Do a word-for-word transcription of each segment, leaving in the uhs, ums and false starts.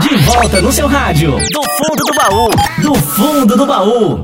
De volta no seu rádio. Do fundo do baú. Do fundo do baú.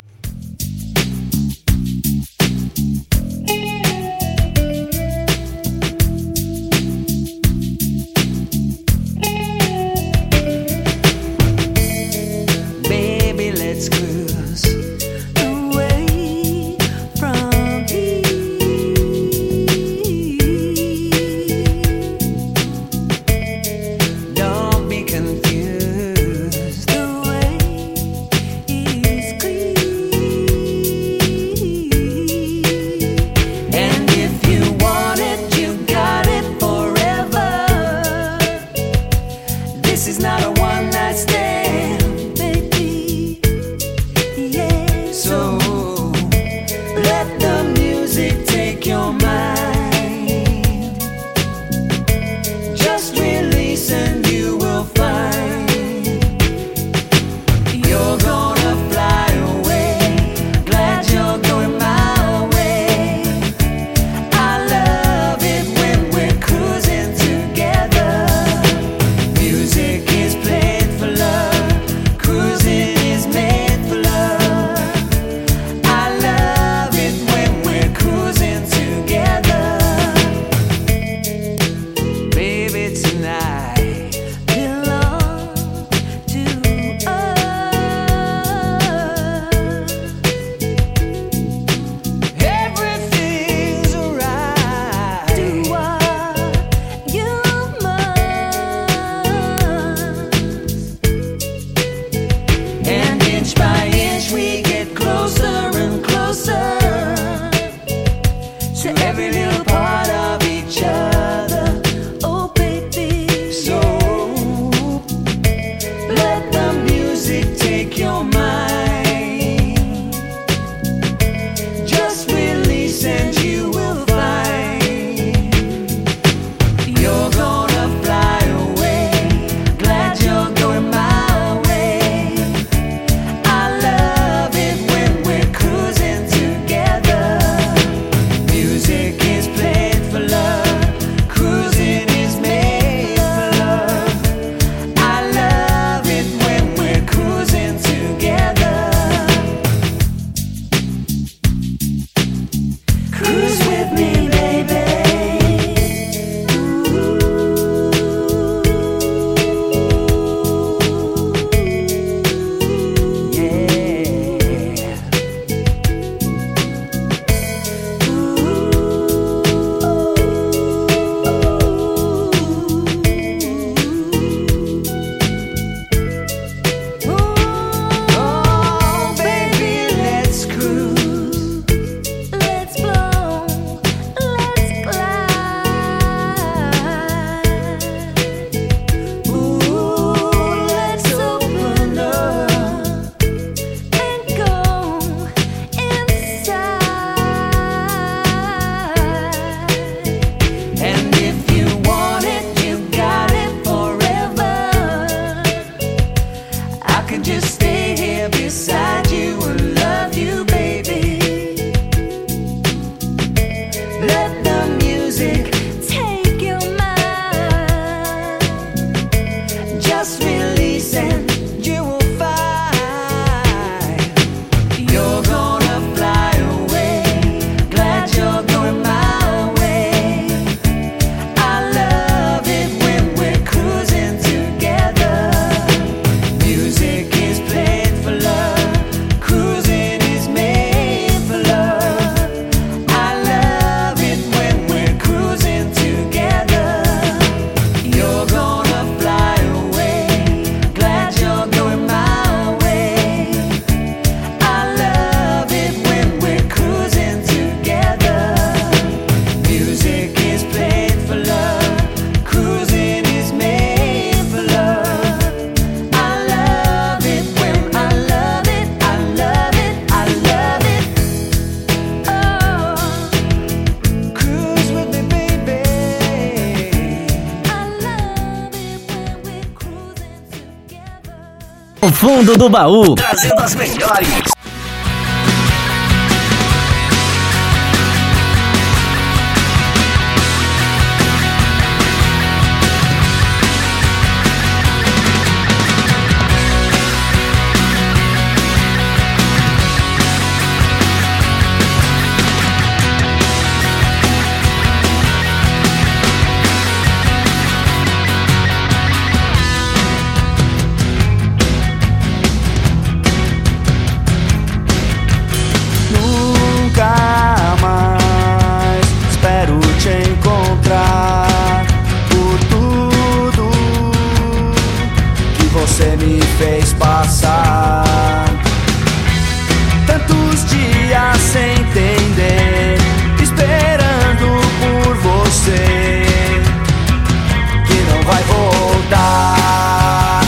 O fundo do baú, trazendo as melhores. você me fez passar. Tantos dias sem entender, esperando por você, que não vai voltar.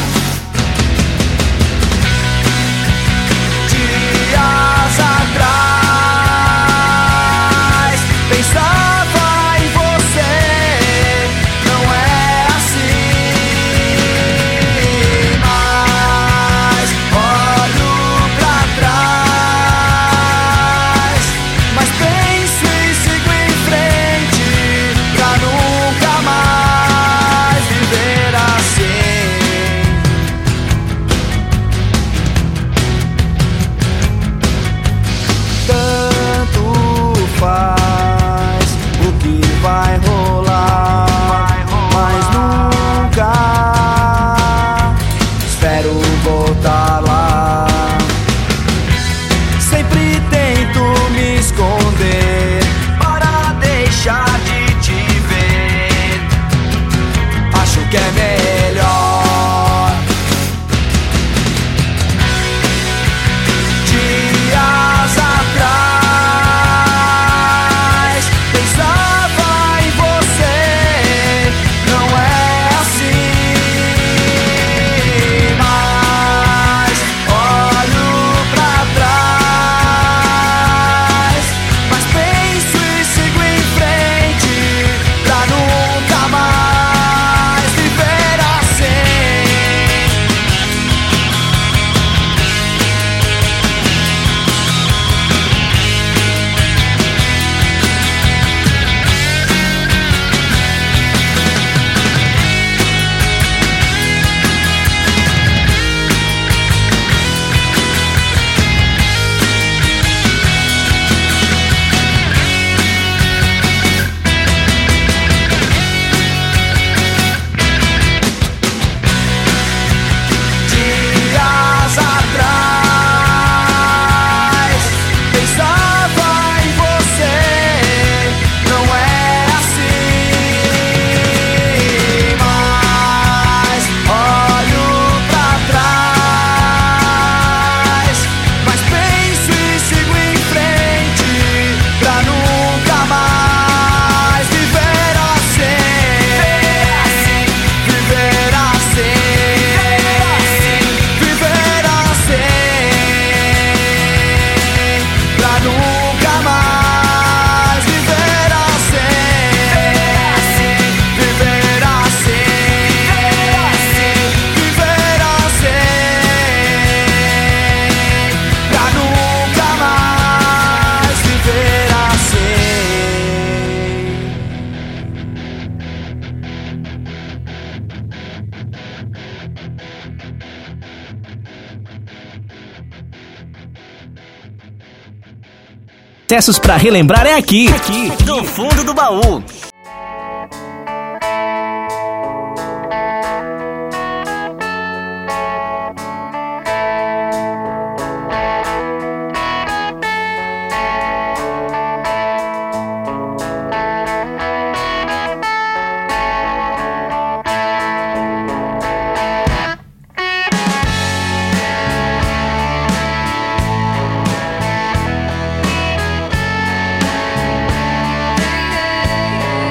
Dias atrás pensava em você, não é assim, mas olho pra trás, mas penso e sigo em frente pra nunca mais viver assim. Tanto faz o que vai rolar, mas nunca espero voltar lá. Sempre tento me esconder para deixar de te ver. Acho que é melhor. Dias atrás pensava em você, não é assim, mas olho pra trás, mas penso e sigo em frente pra nunca mais viver assim. Dias atrás pensava em você, não é assim, mas olho pra trás, mas penso e sigo em frente pra nunca mais viver assim, viver assim, viver assim, pra nunca mais viver assim, viver assim, viver assim, pra nunca mais viver assim. Sucessos pra relembrar é aqui, aqui, do fundo do baú. Yeah.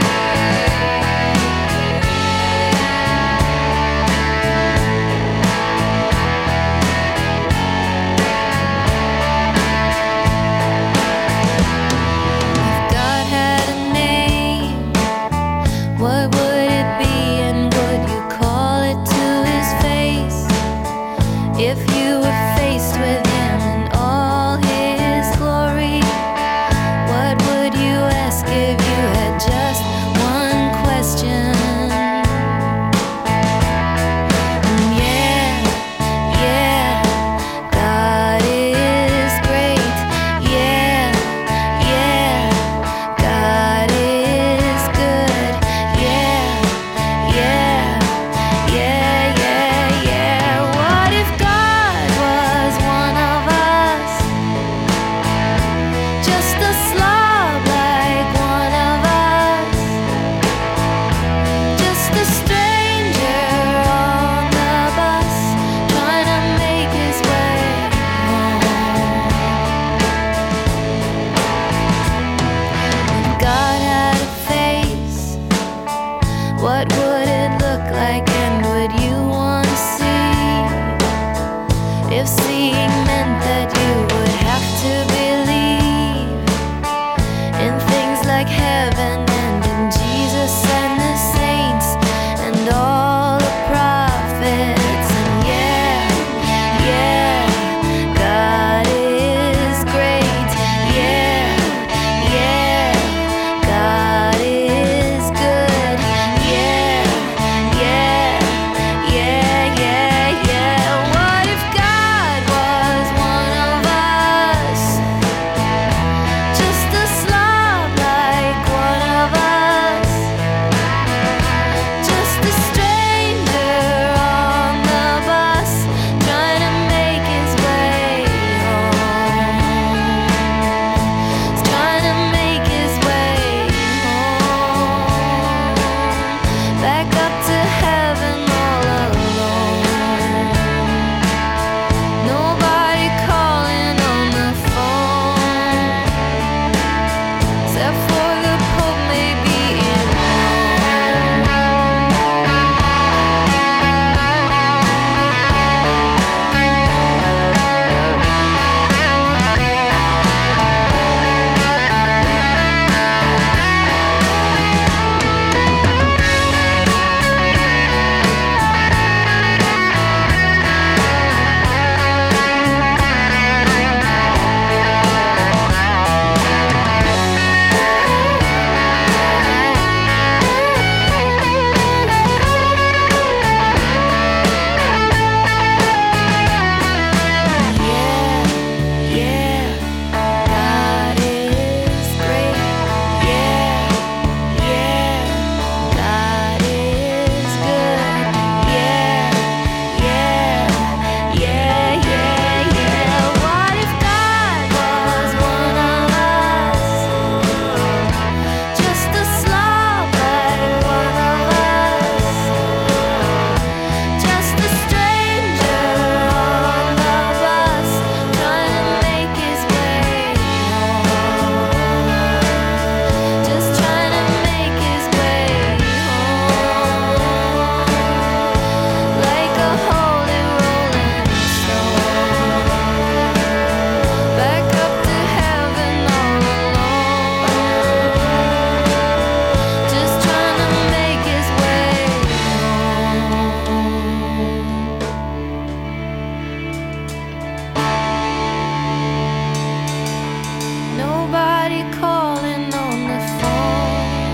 If seeing meant that you would have to believe in things like heaven and in Jesus and the saints and all the prophets. And yeah, yeah, God is great. Yeah, yeah, God is good. Yeah, yeah, yeah, yeah, yeah. What if God was one of us? Just a slob like one of us. Just a stranger on the bus trying to make his way home. He's trying to make his way home. Back up to heaven all alone. Nobody calling on the phone except for the Pope maybe in yeah, yeah, God is great. Yeah, yeah, God is good. Yeah, yeah, yeah, yeah, yeah. What if God was one of us? Just a slob like one of us. Just a stranger on the bus trying to make his way home. Just trying to make his way home. Like a holy rolling stone. Back up to heaven all alone. Just trying to make his way home. Nobody calling on the phone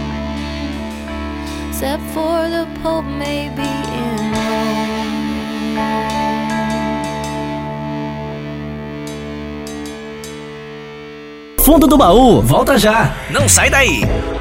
except for the Pope maybe in Rome. Fundo do baú, volta já. Não sai daí.